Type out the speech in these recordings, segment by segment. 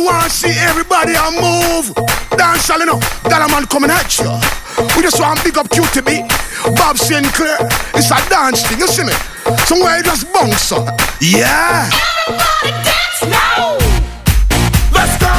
want to see everybody a move. Dance all, you know. Dollar man coming at you. We just want to pick up QTB, Bob Sinclair. It's a dance thing, you see me? Somewhere you just bounce up. Yeah. Everybody dance now. Let's go.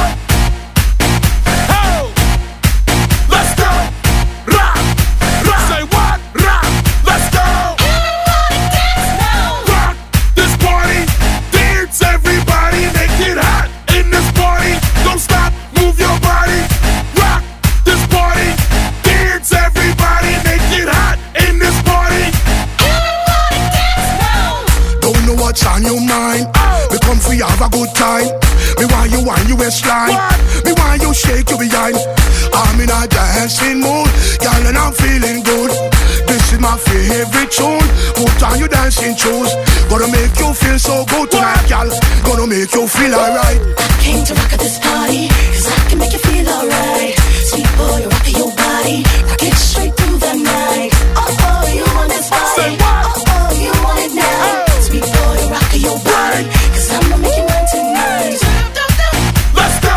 Oh. Let's go. Rock. Rock. Say what? Rock. Let's go. Everybody dance now. Rock this party. Dance everybody. Make it hot in this party. Don't stop. Move your body. Rock this party. Dance everybody. Make it hot in this party. Everybody dance now. Don't know what's on your mind. We come for you, have a good time. Me want you on your waistline. Me want you shake your behind. I'm in a dancing mood, girl, and I'm feeling good. This is my favorite tune. Put on your dancing shoes. Gonna make you feel so good tonight, girl. Gonna make you feel alright. I came to rock at this party, cause I can make you feel alright. Sweet boy, rock your body, rock it straight through the night. Oh, you want this body? Say what? Oh, you want it now? Sweet boy, rock your body, cause I'ma make you mine tonight. Let's go.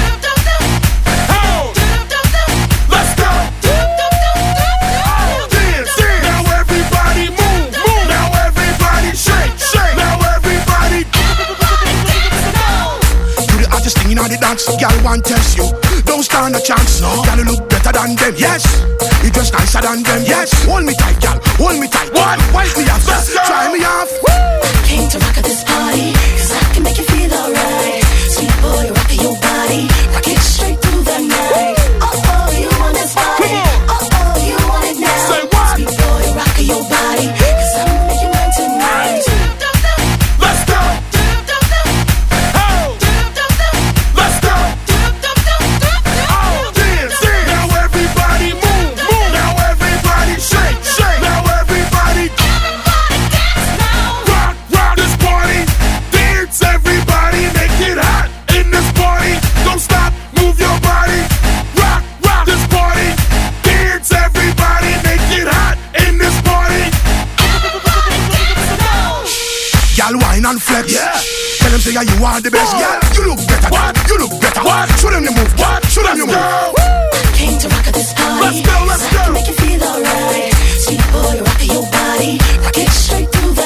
Oh. Let's go. Dance. Now everybody move. Now everybody shake. Now everybody. You the hottest thing in all the dance. Girl, want test you. Don't stand a chance. No. Girl, you look better than them. Yes. You dress nicer than them. Yes. Hold me tight, girl. Hold me tight. What? Wipe me off. Let's go. Try me off. I came to rock at this party, cause I can make you feel alright. Sweet boy, rock your body, rock it straight through the night. Oh, you want this body? Oh, you want it now? Say what? Sweet boy, rock your body, cause I'ma make you mine tonight. Let's go. Oh. Let's go. Oh. Dance. Now everybody move. Now everybody shake. Now everybody. Dance now. Rock this party. Dance everybody. Make it hot in this party. Don't stop. Move your body. Rock this party. Dance everybody. Make it hot in this party. Girl, wine and flex. Yeah. Tell them say yeah, you are the best. What? Yeah, you look better. What? You look better. What? Show them the move. What? Show them the move. Go. Came to rock at this party, Let's go, let's cause I can go. make you feel alright. Sweet boy, rock your body, rock it straight through the